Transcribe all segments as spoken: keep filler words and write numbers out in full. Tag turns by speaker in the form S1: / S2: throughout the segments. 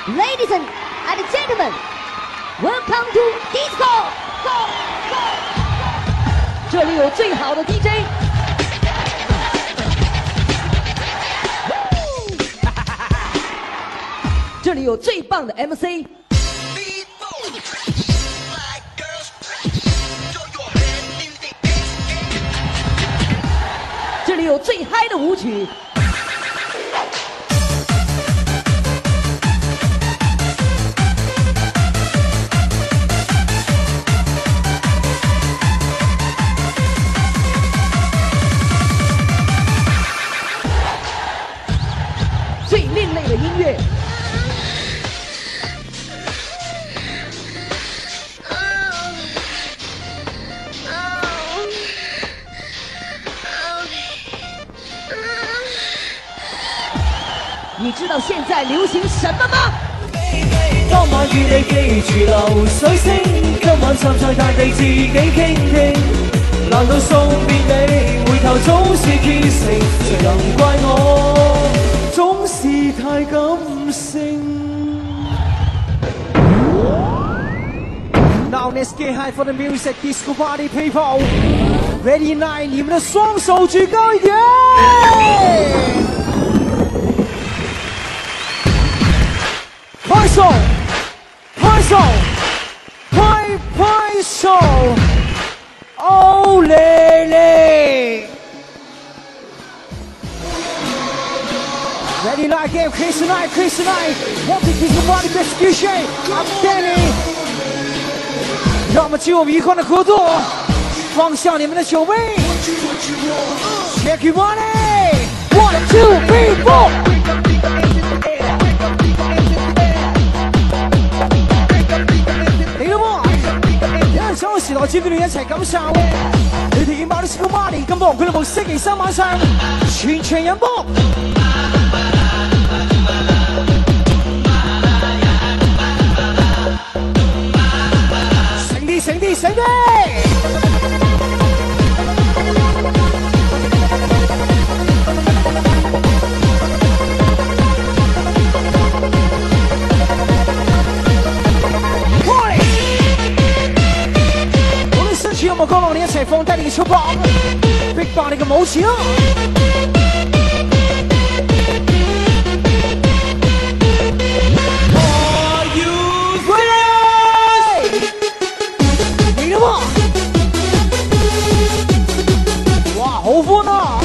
S1: Ladies and gentlemen, welcome to disco. 这里有最好的 D J， 这里有最棒的 M C， 这里有最嗨的舞曲。 音乐，你知道现在流行什么吗？當晚與你記住流水聲，今晚站在大地自己傾聽。難道送別你，回頭總是結成，誰能怪我？ 總是太感性。Now let's get high for the music, disco party people. Ready nine， 你們的雙手舉高一點。拍手，拍手，拍拍手。哦嘞嘞。 Ready like game, Chris tonight, Chris tonight. Want to keep your body best D J. I'm Danny. 让我们进入我们愉快的合作，放下你们的酒杯。Check your body. One, two, three, four. 嚟啦喎！有人想我時來接住你一齊感受。你哋見爆啲 disco party， 咁忙佢哋冇星期三晚上全場飲波。 醒啲，醒啲！我哋身處音樂角落，你一齊放低你嘅束縛，逼爆你嘅舞池啊！ 哇，好歡啊！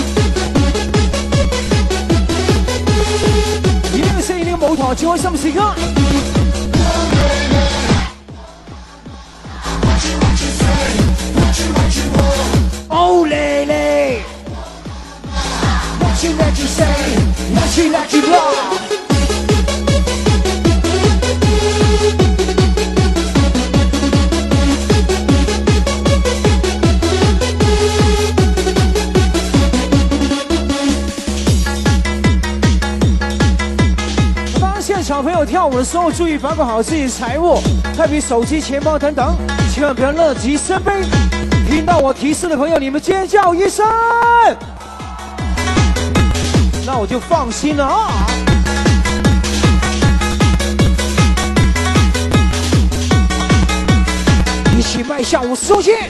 S1: 而呢個飾演呢個舞台最開心時間。Oh lady, what you let you say, what you let you love. 小朋友跳舞的时候，注意保管好自己的财物，特别手机、钱包等等，千万不要乐极生悲。听到我提示的朋友，你们尖叫一声，那我就放心了啊！一起迈向五十周年。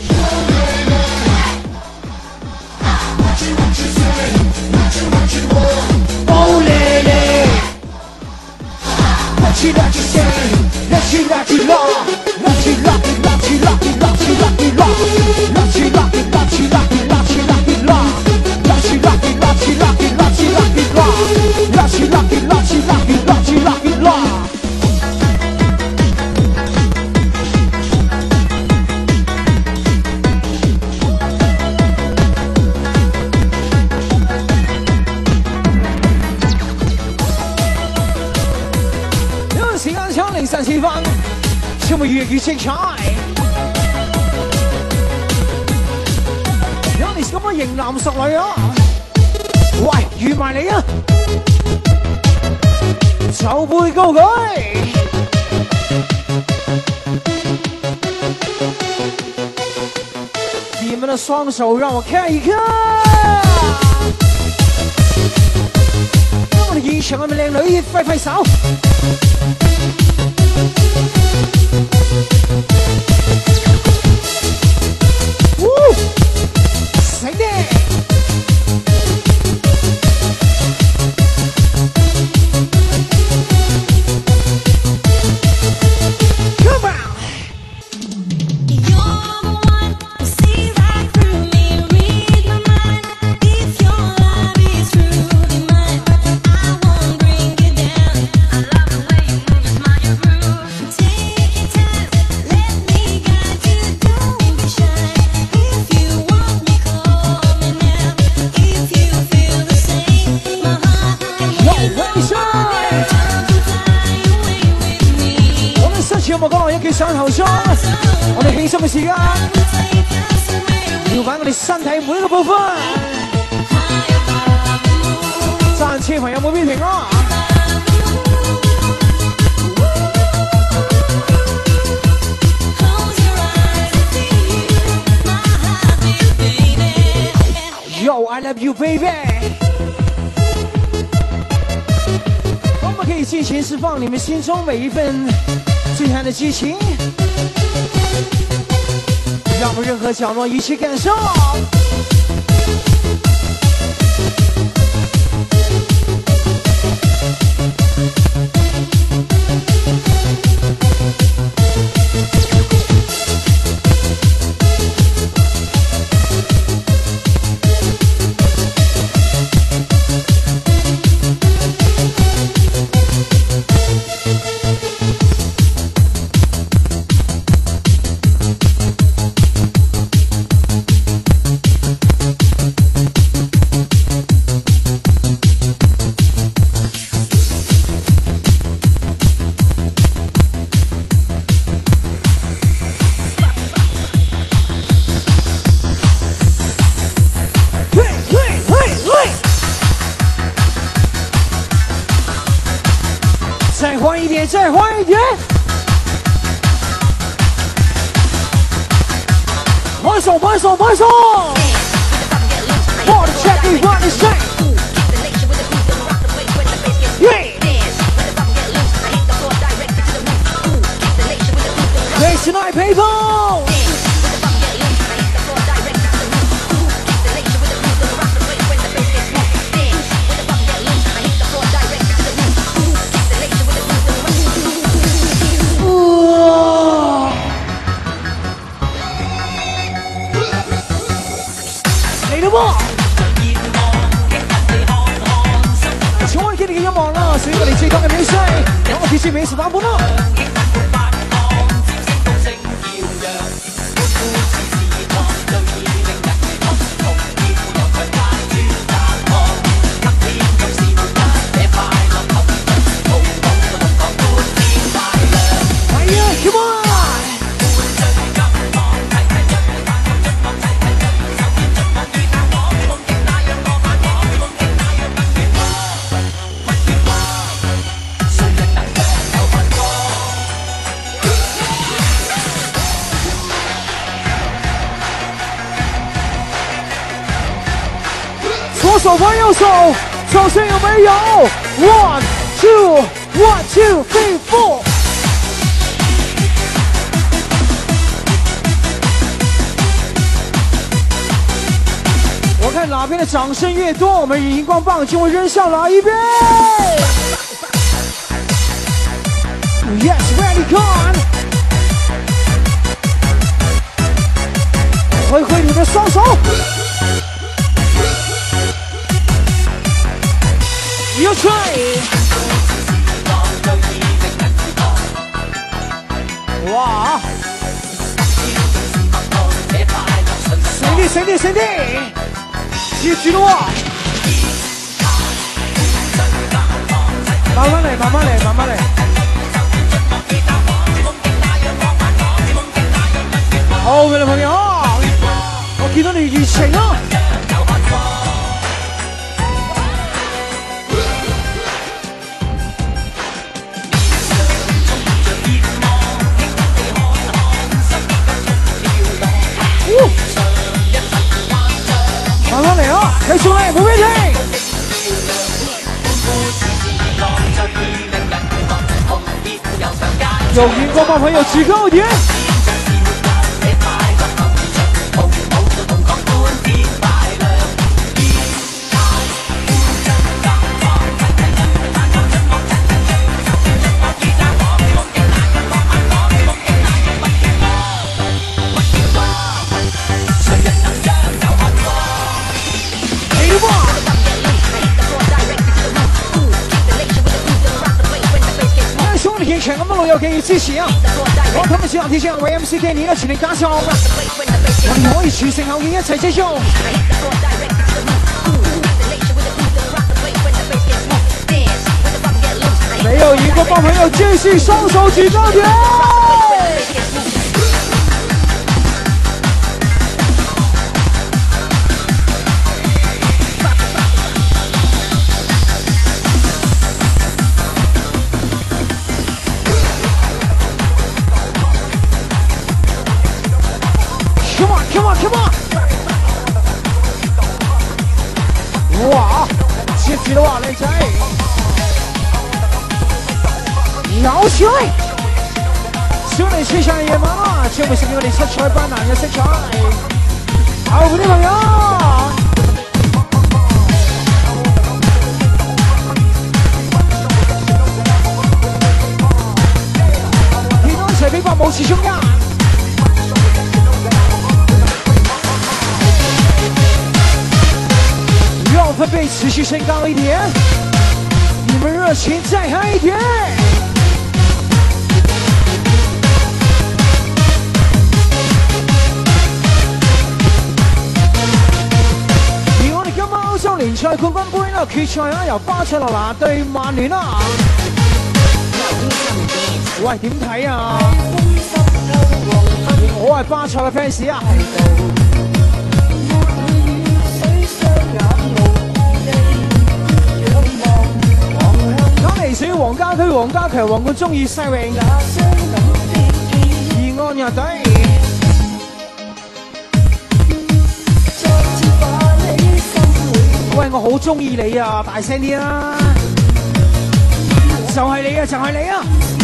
S1: 哦嘞嘞。 Let you let you say, let you let you love, let you let you let you let you let you let you love, let you let you let you let you let you let you love, let you let you let you let you let you let you love, let you let you let you let you let you let you love. 零三四分，節目越嚟越精彩。有你咁嘅型男熟女啊！喂，預埋你啊！就背高佢。你们的双手让我看一看。让我的音响。 場外面靚女揮揮手。醒啲！ 上頭裝，我哋輕鬆嘅時間，搖擺我哋身體每一個部分。揸車朋友冇邊停咯！Yo, I love you, baby。我们可以尽情释放你们心中每一份。 最悍的激情，让我们任何角落一起感受。再欢一点，再欢一点！拍手，拍手，拍手 ！Party check it, party check. Yeah. Dance tonight, people. Come 請我哋經典嘅音樂啦，屬於我哋最高嘅美聲，有我鐵舌美食版本啦。係啊 ，Come on！ 左手拍右手，手上有没有 ？One two one two three four。我看哪边的掌声越多，我们荧光棒就会扔向哪一边。Yes, ready, gone。挥挥你的双手。 You try！ 哇！醒啲，醒啲，醒啲！接住咯！慢慢嚟，慢慢嚟，慢慢嚟。後面嘅朋友，我見到你熱情啊！ 慢慢嚟啊，繼續嚟，冇問題。 有荧光棒朋友举高点。全个梦友可以支持啊！我今日小提醒 Y M C K 年嘅全力加速，我哋可以全城後面一齊繼續。沒有一個幫朋友繼續雙手舉高點。哇！切住啦，靚仔，搖起來！小嚟吹上夜晚啦，將會送俾我哋七彩斑斕嘅色彩。後邊啲朋友，見到一齊俾個舞池中間。讓分貝持續升高一點，你們熱情再嗨一點。而我哋今晚歐洲聯賽冠軍杯啦，決賽啦，由巴塞羅那對曼聯啦。喂，點睇啊？我係巴塞嘅 fans 啊！屬於黃家駒、黃家強、黃冠中與世榮，義安樂隊。喂，我好中意你啊！大聲啲啦！就係你啊！就係你啊！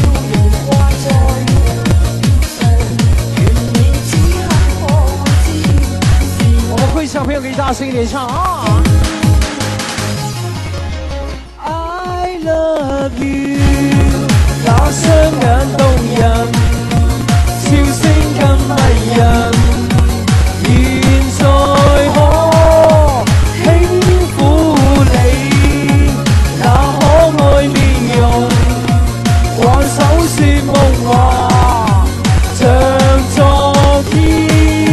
S1: 我會小朋友給大聲一點唱啊！ Love you， 那雙眼動人，笑聲更迷人，現在可輕撫你那可愛面容，挽手說夢話，像昨天。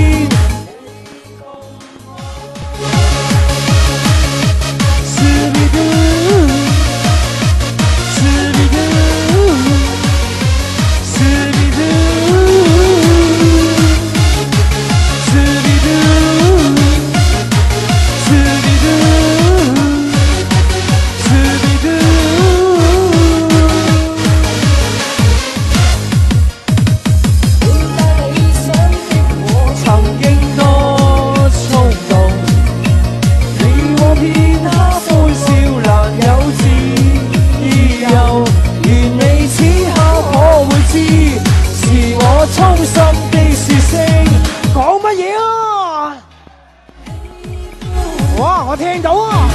S1: 我聽到啊！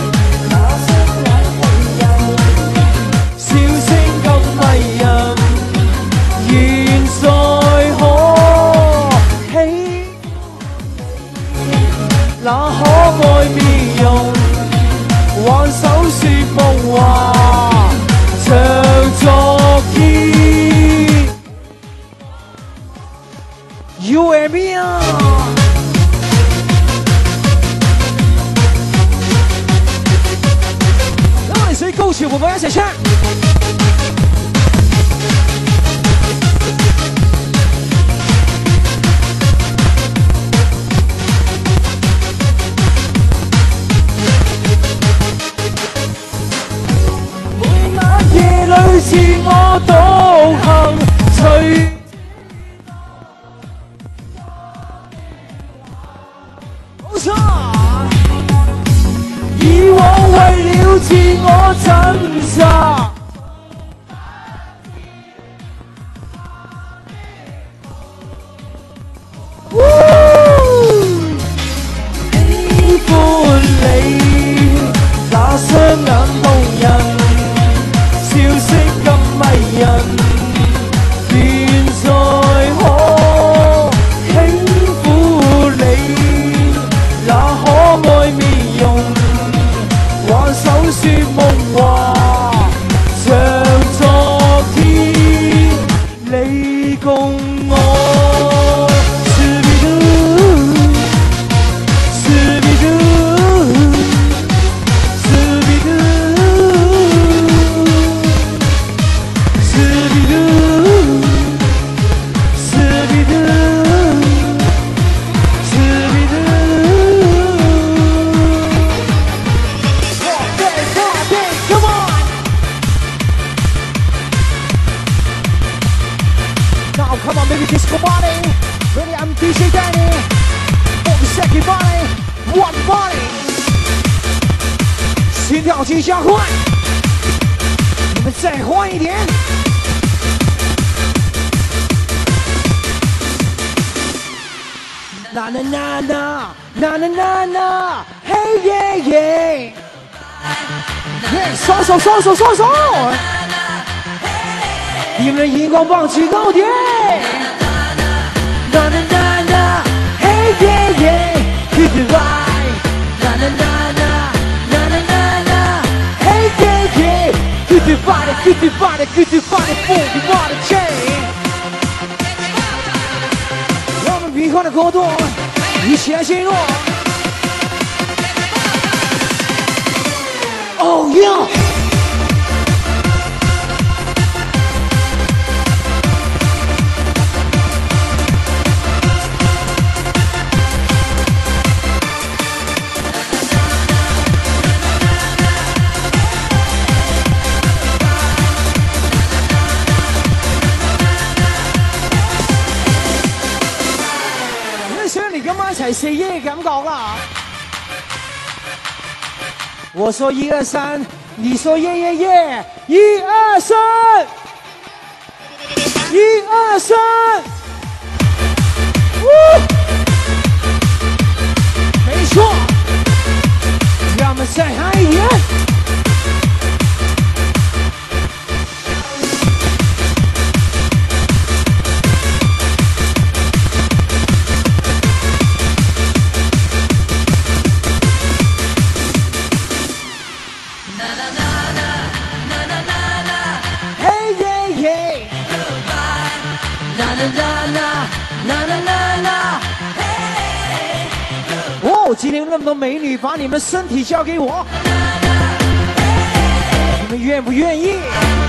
S1: 笑聲咁迷人，現在可起那可愛面容，挽手說夢話，像昨天。You and me 啊！ 高潮，我們一齊唱。每晚夜裏自我獨行，隨冇錯。以往為了自我掙扎，
S2: Baby disco body, baby I'm D J Danny,我们 Sexy body，One body， 心跳请加快，你们再快一点。Na na na na na na na na， 嘿耶耶！耶，双手双手双手！你们的荧光棒举高点！na na na na， 嘿耶耶 ，Keep it right！na na na na na na na na， 嘿耶耶 ，Keep it body，Keep it body，Keep it body，Move your body chain。让我们比快的高度一起来进入。Oh yeah！ 齊 say 耶嘅感覺啦！我說一二三，你說耶耶耶，一二三，一二三，沒錯，讓我們再嗨一點。哦，今天那么多美女，把你们的身体交给我，你们愿不愿意？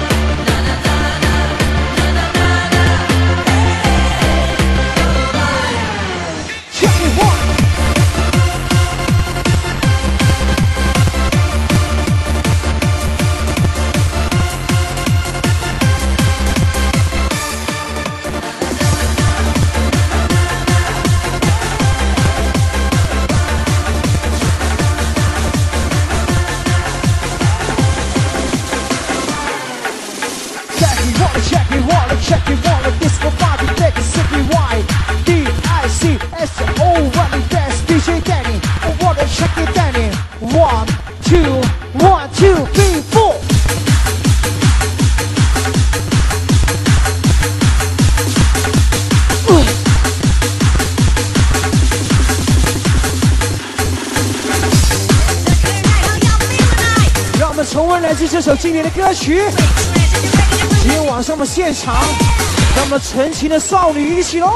S2: 这首经典的歌曲，今天晚上我们现场，让我们纯情的少女一起喽！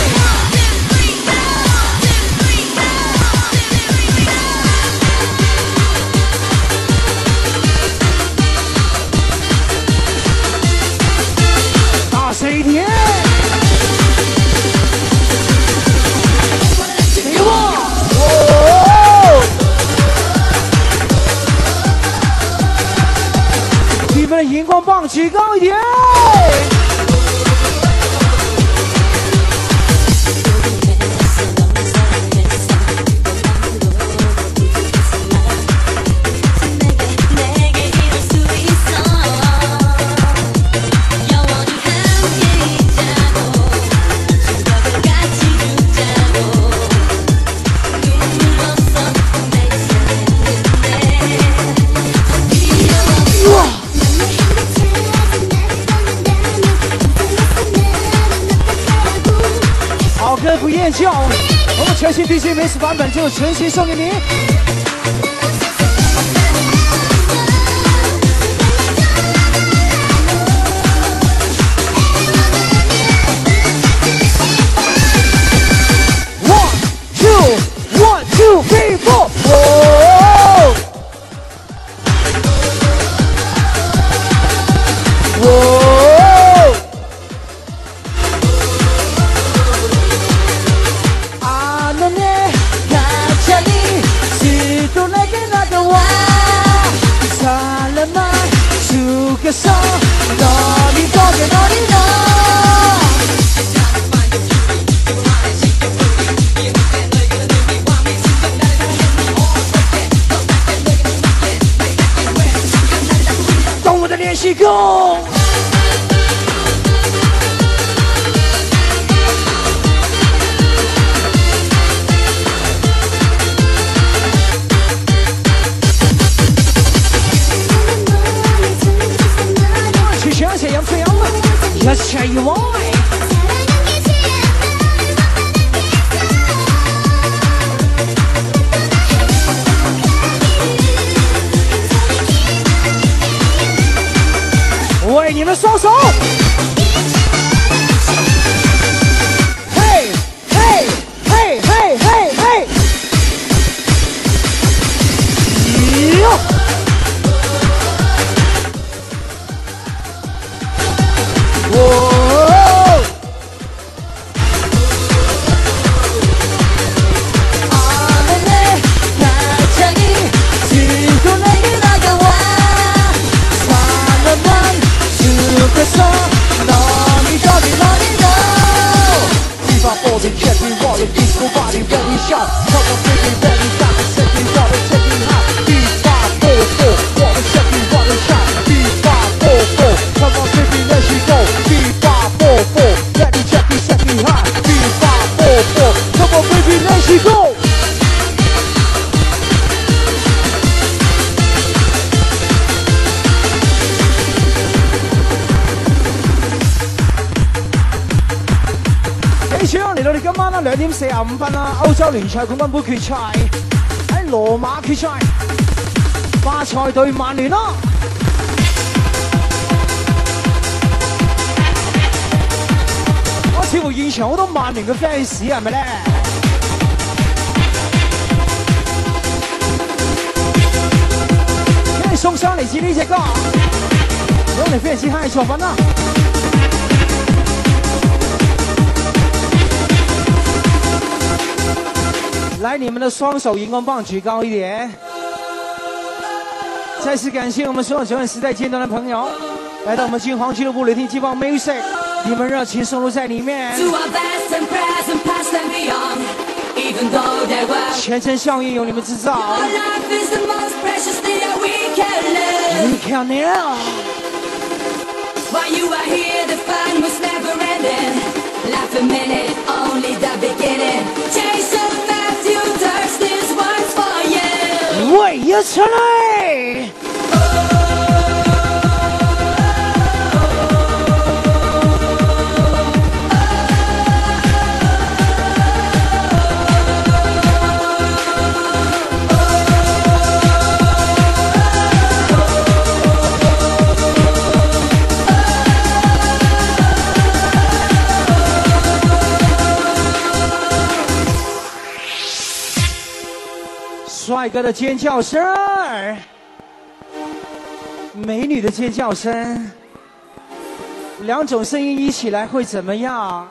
S2: 大声一点！给我！你们的荧光棒举高一点！不厌叫，我们全新 D J Mix 版本就全新送给您。One two one two three four， 哦哦。手，哪里多远哪里呢？ 们的练习工。去想想杨飞扬了，要下一位。为你们双手，嘿，嘿，嘿，嘿，嘿，嘿，哟！哦！阿妹妹，大家一起过来给那个我，慢慢慢。the sun, now me got it, let it go. Viva for the jet, we want it, disco body, ready shot. Come on, baby, ready shot. Set me water, set me hot. Viva for four, water, set me water shot. Viva for four, come on, baby, let's go. Viva for four, ready jet, me set me hot. Viva for four, come on, baby, let's go. 嚟到你今晚啦，兩點四十五分啦，歐洲聯賽冠軍杯決賽喺羅馬決賽，巴塞對曼聯咯。我似乎現場好多曼聯嘅 fans 係咪咧？因為送上嚟自呢隻歌，有你非常之嗨嘅作品啦。来，你们的双手荧光棒举高一点！再次感谢我们所有九眼时代阶段的朋友，来到我们金黄俱乐部雷霆激棒 music， 你们热情收录在里面。全程效应由你们制造。We can now. While you are here, the fun was never ending. Laugh a minute, only the beginning. Chase so fast, you thirst, this one's for you. Wait, you tonight. 帅哥的尖叫声，美女的尖叫声，两种声音一起来会怎么样？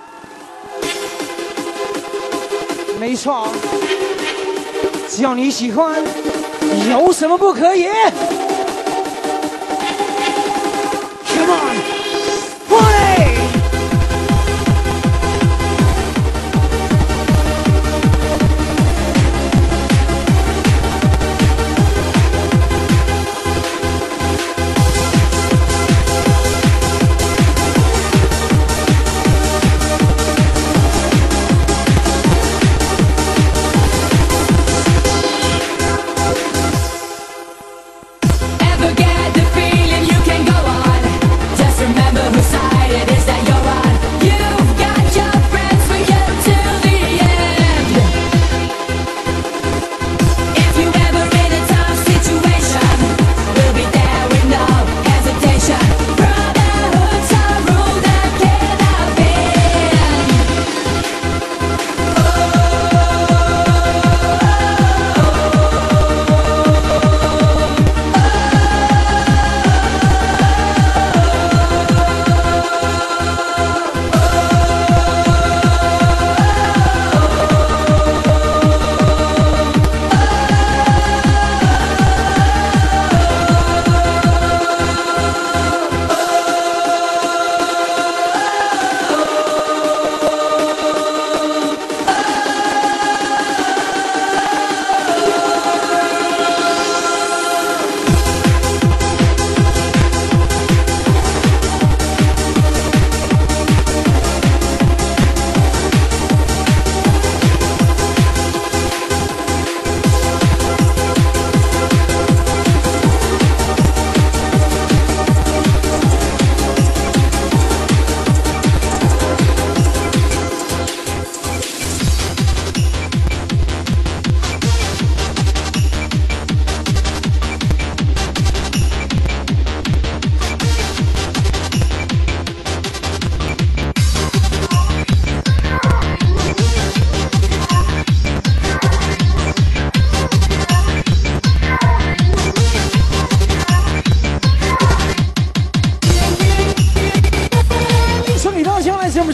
S2: 没错，只要你喜欢，有什么不可以 ？Come on, play！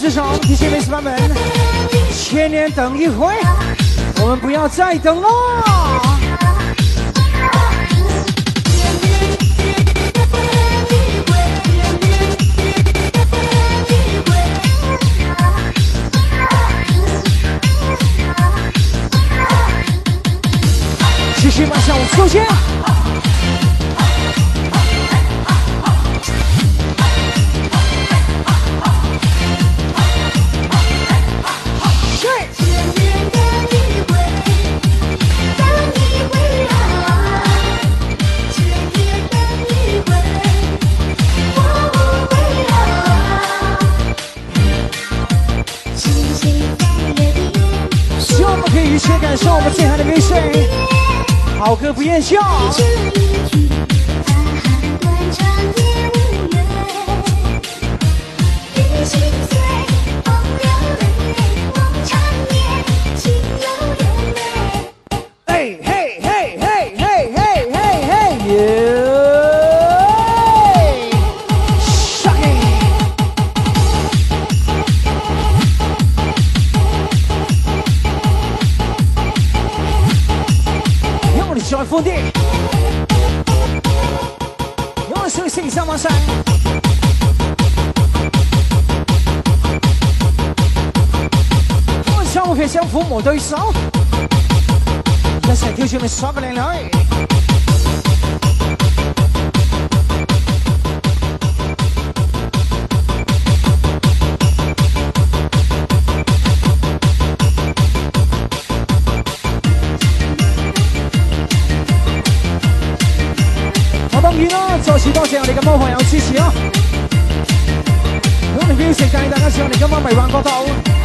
S2: 之上，提醒妹子们，千年等一回，我们不要再等了。继续迈向我首先。希望我们可以一起感受我们最好的 music。好歌不厌笑。嘿嘿嘿嘿嘿嘿嘿嘿耶！上嘿！用力喜欢风地，用力手心向往山。我想我可以向父母对手。一齊跳住你所有嘅靚女，我當然啦，再次多謝我哋嘅魔朋友支持啊！我哋表示介意大家上嚟今晚迷幻國度。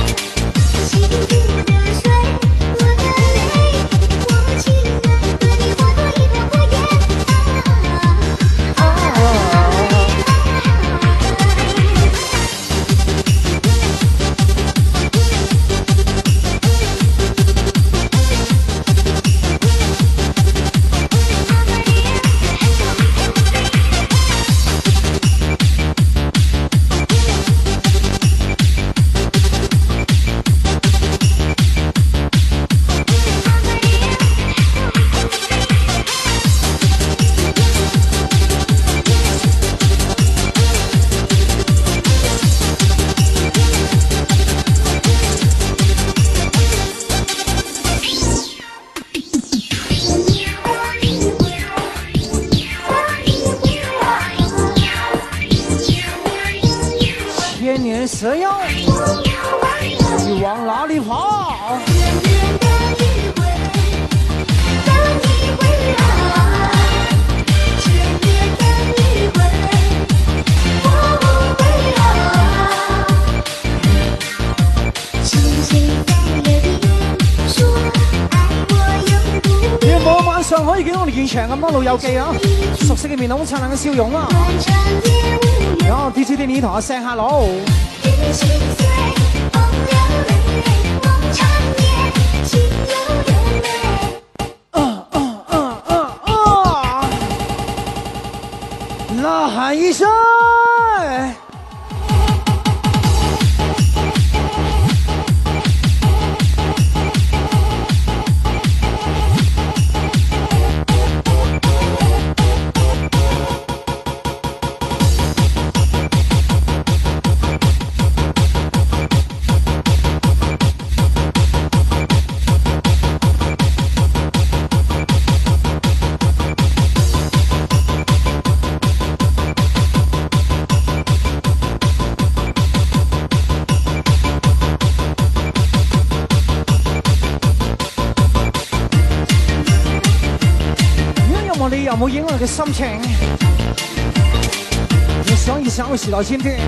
S2: 千年蛇妖，你往哪里跑？願我晚上可以見到我哋現場咁多老友記啊，熟悉嘅面孔、燦爛嘅笑容啊！然後 D J 啲你同我 say hello。啊啊啊啊啊！呐喊一聲。你有冇影我嘅心情？你想一想我時代尖端。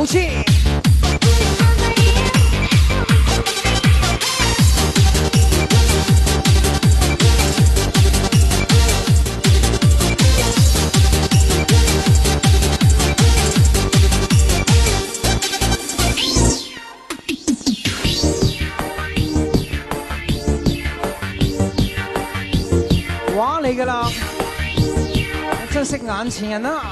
S2: 气。哇，嚟噶啦！珍惜眼前人啦！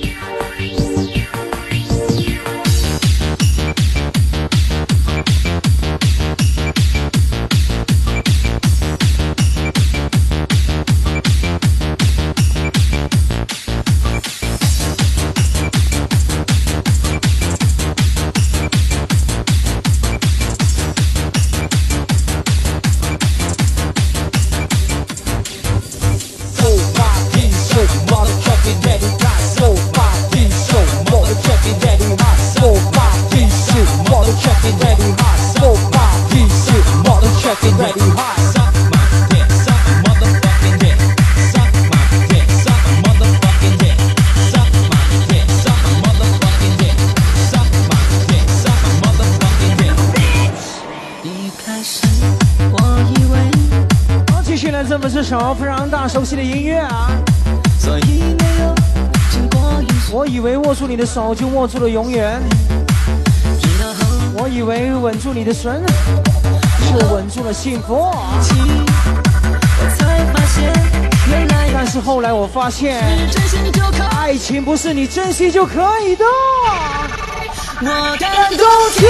S2: 这不是首非常大熟悉的音乐啊！所以没有经过一我以为握住你的手就握住了永远，我以为吻住你的唇就吻住了幸福。我才发现原来，但是后来我发现，爱情不是你珍惜就可以的。我感动天，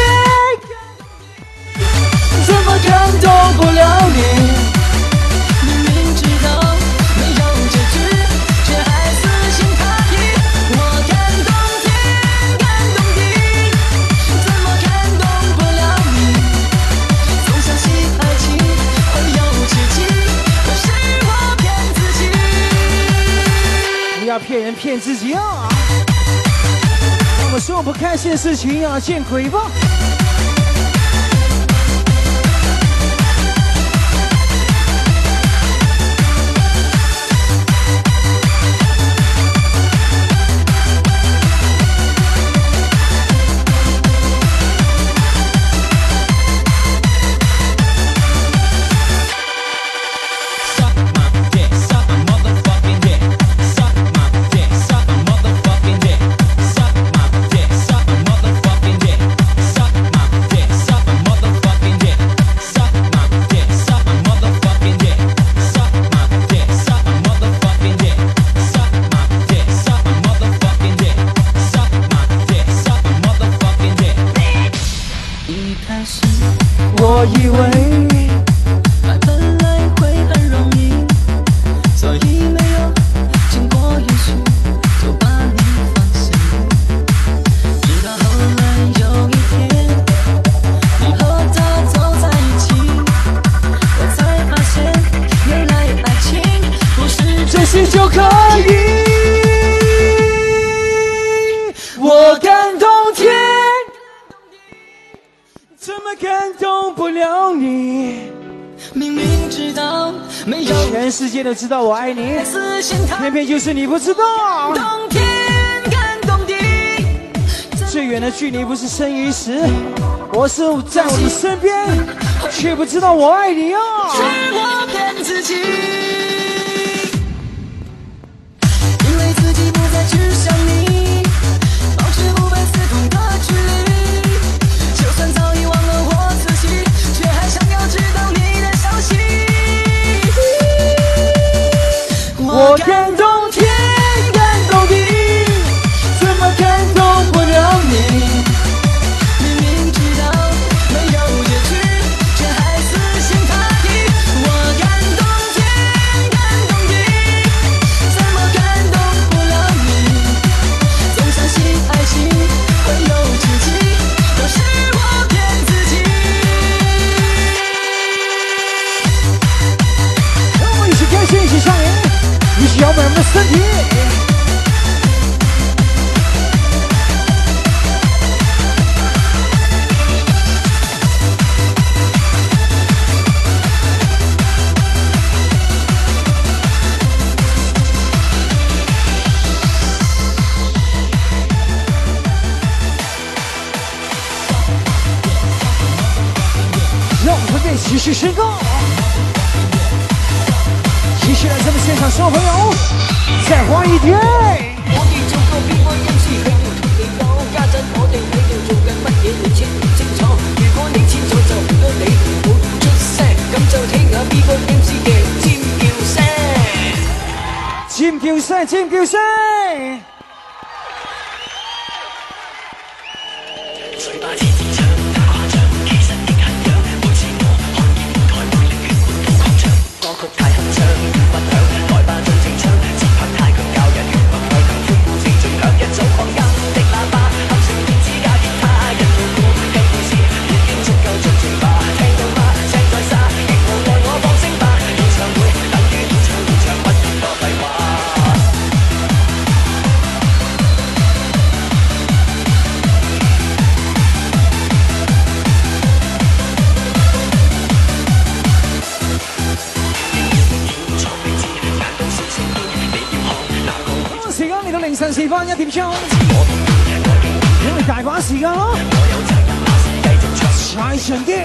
S2: 怎么感动不了你？不要骗人骗自己啊！那么说不开心的事情啊，见鬼吧！我以为爱本来会很容易，所以没有经过允许就把你放下。直到后来有一天，你和他走在一起，我才发现原来爱情不是珍惜就可以。我感动天，怎么感动不了你？明明知道没有，全世界都知道我爱你，偏偏就是你不知道。动天感动地，最远的距离不是生与死，我是在我的身边，却不知道我爱你啊！是我骗自己，因为自己不再去想你，保持无被刺痛的距离，就算早已忘了我自己，却还想要知道你的消息。我感动天，感动地，怎么感动不了你？明明知道没有结局，却还死心塌地。我感动天，感动地，怎么感动不了你？总相信爱情会有奇迹，都是我骗自己。让我们一起开心，一起上瘾，一起摇摆我们的身体。 续升高。继续来咱们现场所有朋友，再欢一点。
S3: 我哋做個邊個音師去同你講，家陣我哋喺度做緊乜嘢你清唔清楚？如果你清楚就唔該你唔好出聲，咁就聽下邊個音師嘅尖叫聲。
S2: 尖叫聲，尖叫聲。
S3: 嘴巴次次唱誇張，其實亦很癢。每次我看見舞台會令血管更擴張，歌曲太鏗鏘，不響，來吧盡情唱，節拍太強教人血脈沸騰，歡呼聲盡響，一早擴音的喇叭，合成電子架吉他，一套鼓跟故事，已經足夠盡情吧，聽到嗎？聲在沙，亦無奈我放聲吧，演唱會等於演唱現場，不斷多廢話。
S2: 時間嚟到凌晨時分一點鐘，因為大把時間咯，踩長啲。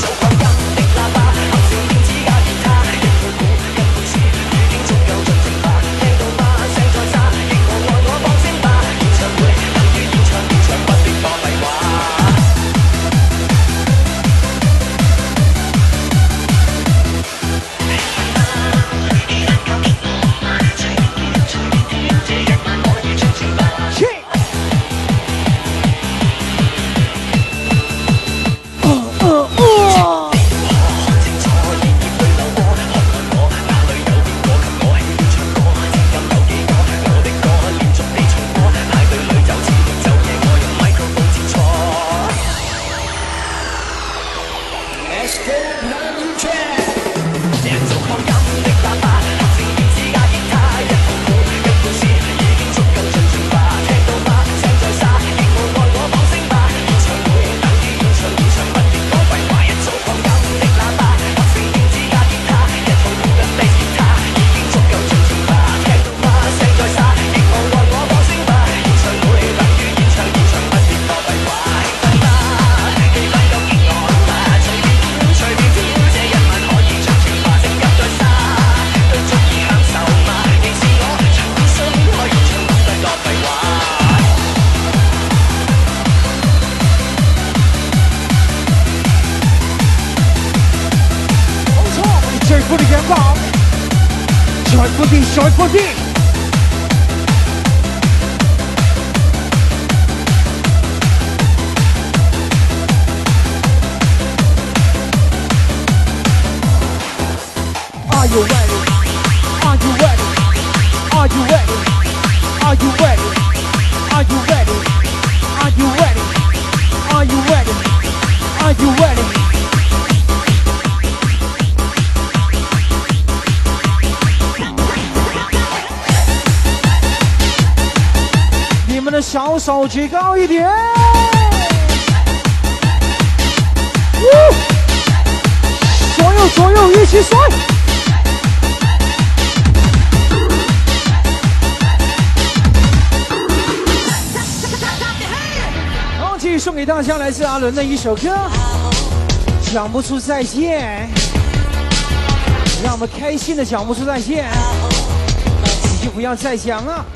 S2: 再闊啲。Are you ready? Are you ready? Are you ready? Are you ready? Are you ready? Are you ready? Are you ready? Are you ready? 你们的小手举高一点！左右左右一起甩！好，继续送给大家来自阿伦的一首歌，讲不出再见，让我们开心的讲不出再见，你就不要再讲了。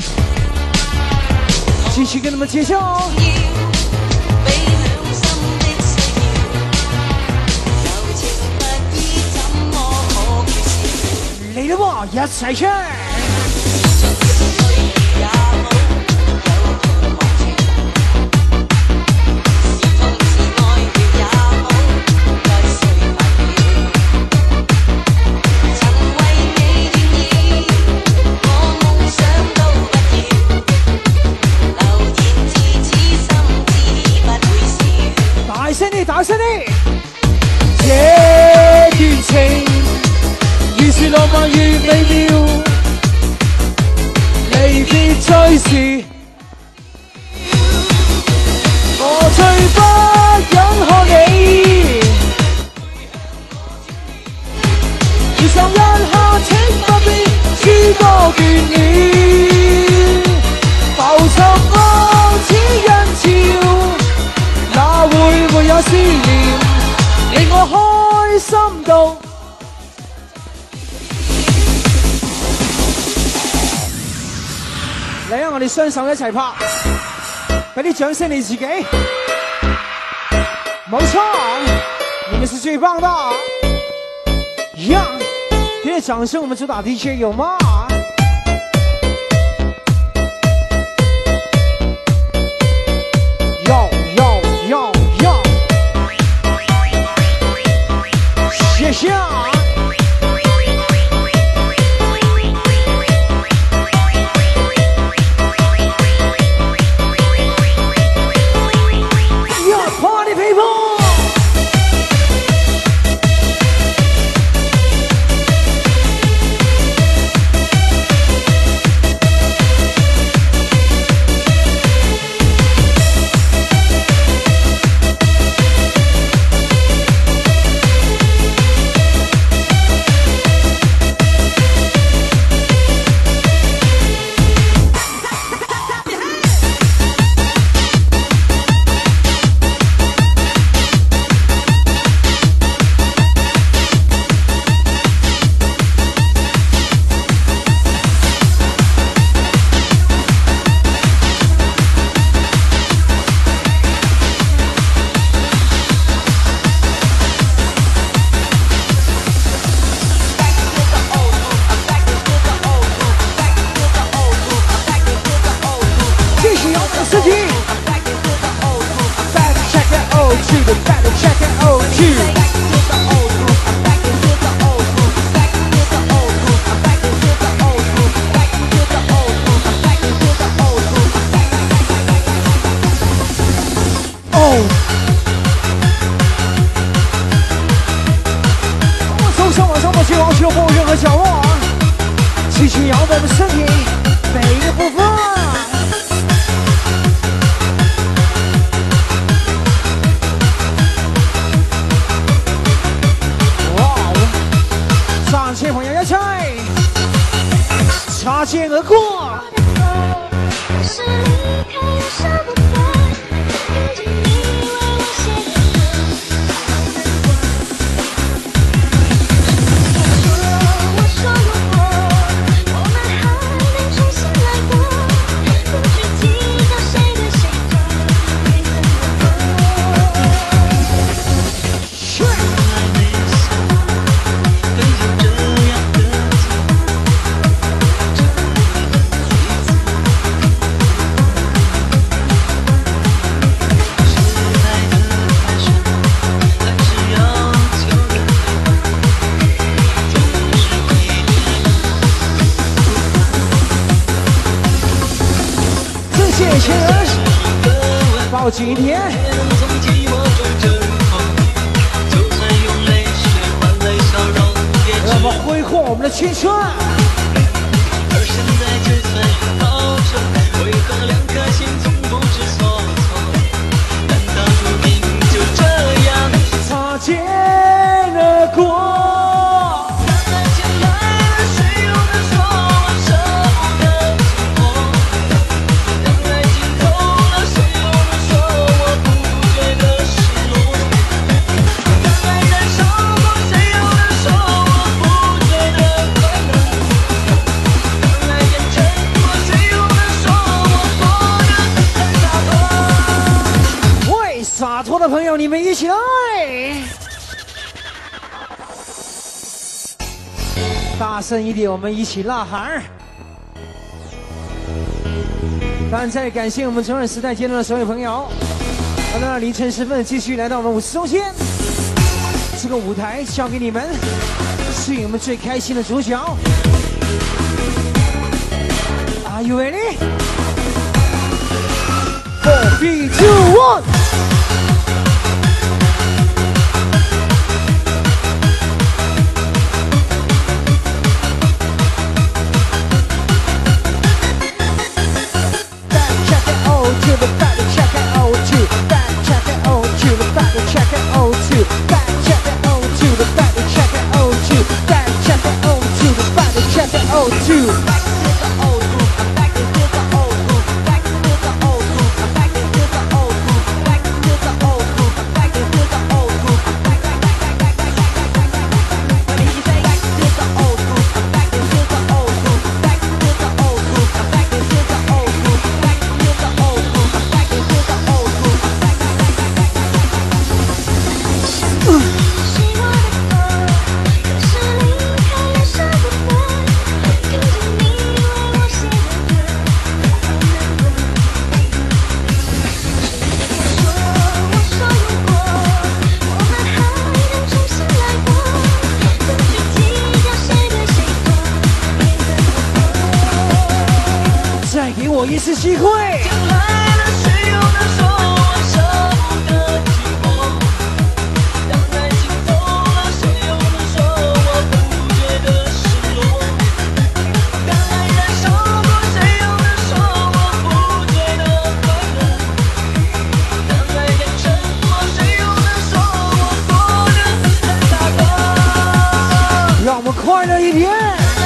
S2: 继续跟他们介绍。嚟啦喎，一齊唱！大聲啲，大聲啲！這段情越是浪漫越美妙，離別最是我最不忍看你。餘生一刻請不必知多眷戀，浮沉浪似人潮，哪會沒有思念？令我開心到嚟啊！我哋雙手一齊拍，俾啲掌聲你自己。冇錯，你們是最棒的。呀，給點掌聲，我們主打 D J 有嗎？有有有有，謝謝。今天让我们挥霍我们的青春。而现在只算是老成，为何两颗心总不知所措？难道注定就这样擦肩而过？洒脱的朋友，你们一起来！大声一点，我们一起呐喊！当然，再感谢我们中二时代阶段的所有朋友。好的，凌晨时分继续来到我们舞池中心，这个舞台交给你们，是我们最开心的主角。Are you ready? Four, three, two, one. To the back, check it out to back, check it out to the back, check it out to back, check it out to the back, check it out to back, check it out to the back, check it out to back to the old group, back to the old group, back to the old group, back to the old group, back to the old group.
S1: 我一次机会。让我们快乐一点。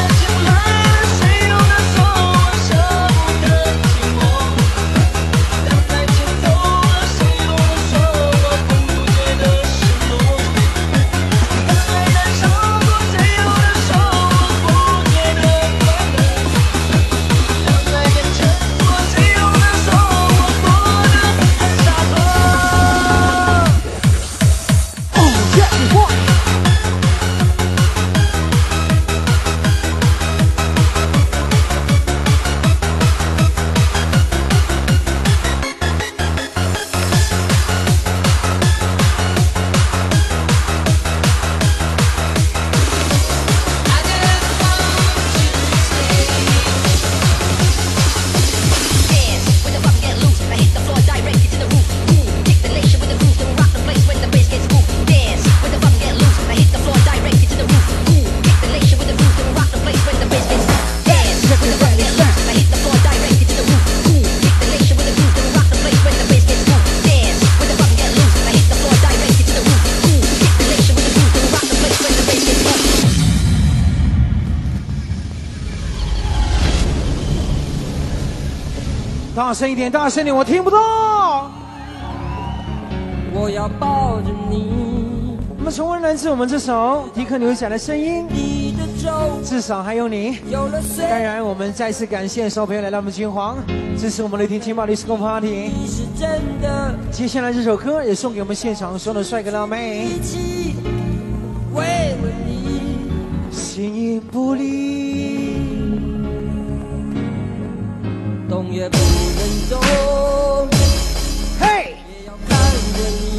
S1: 大声一点，大声一点，我听不到。
S2: 我要抱着你。
S1: 那么重温来自我们这首迪克牛仔的声音，
S2: 你的手
S1: 至少还有你。
S2: 有了谁？
S1: 当然，我们再次感谢所有朋友来到我们金黄，支持我们雷霆金马迪斯科 Party。
S2: 你是真的。
S1: 接下来这首歌也送给我们现场所有的帅哥辣妹。
S2: 一起为了你，
S1: 形影不离。
S2: 动也不能动，
S1: 嘿，
S2: 也要看着你，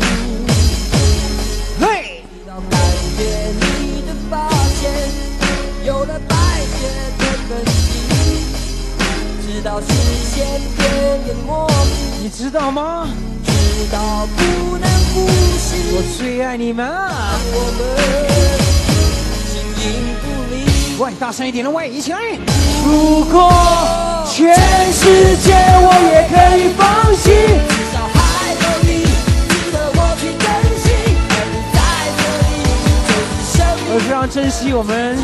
S1: 嘿，
S2: 直到感觉你的发线有了白雪的痕迹，直到视线变得模糊，
S1: 你知道吗？
S2: 直到不能呼吸。
S1: 我最爱你们，
S2: 我们形影不离。
S1: 喂，大声一点了，喂，一起来。如果全世界我也可以放弃，
S2: 至少还有你值得我去珍惜，而你在这里就是生命。
S1: 我非常珍惜我们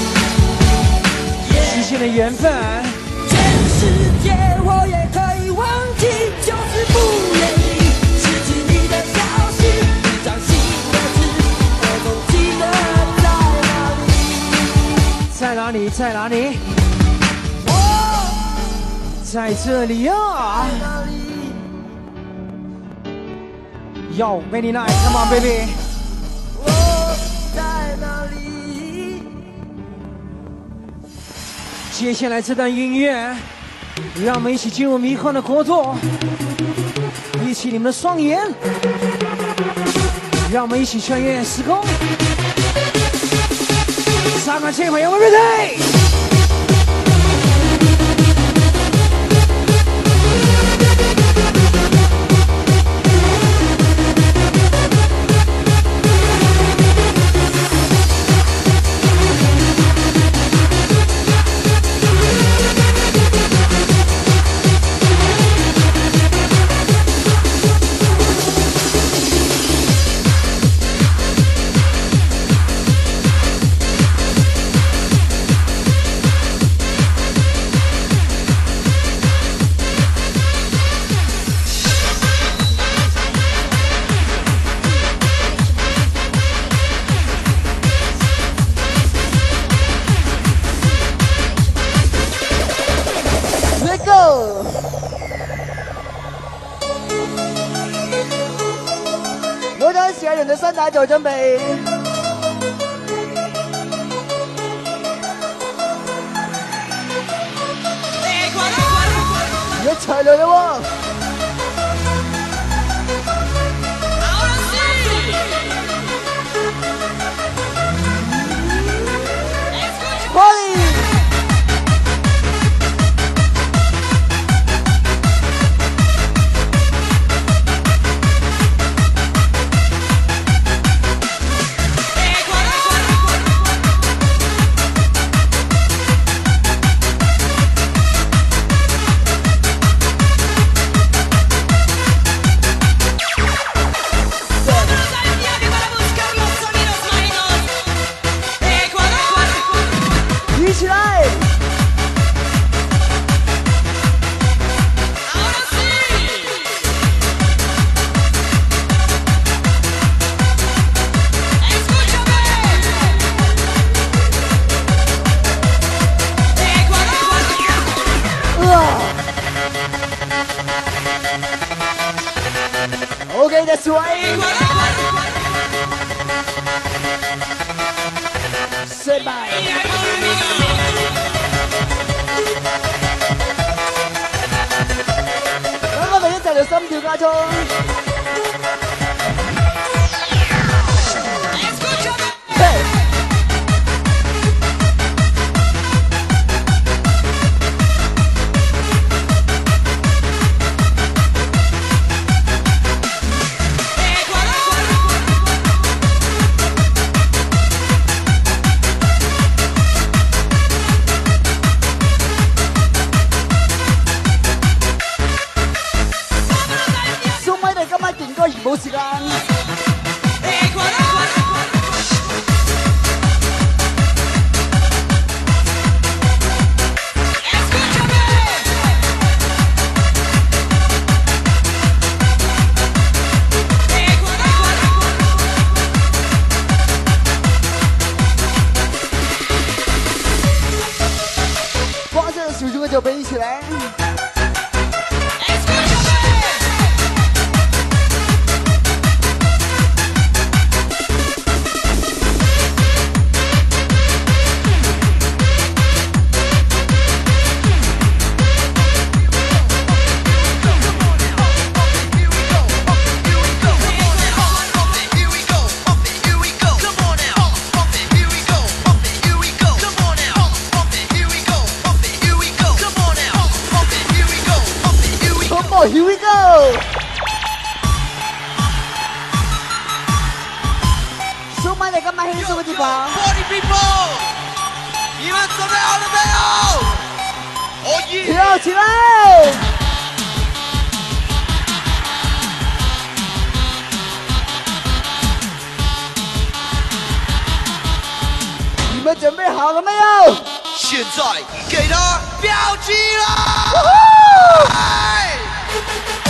S1: 之间的缘分。
S2: 全世界我也可以忘记，就是不愿意失去你的消息。一张新的纸，我总记得在哪里，
S1: 在哪里？在哪里？在这里啊！Yo, very nice, come on, baby.
S2: 我在哪里？
S1: 接下来这段音乐，让我们一起进入迷幻的国度，闭起你们的双眼，让我们一起穿越时空。三个这回有没有 ready？
S2: 我將寫人嘅身體做準備。一齊嚟啦喎！Party！ 一起来！OK, that's right. Say bye. 等我哋一齊嚟心跳加速。冇時間。花生小豬嘅就俾一起來。Here we go！ 收買你今晚輕鬆嘅地方。
S4: Party people， 你們準備好了沒有？可以
S2: 跳起來！你們準備好了沒有？
S4: 現在給他標記了！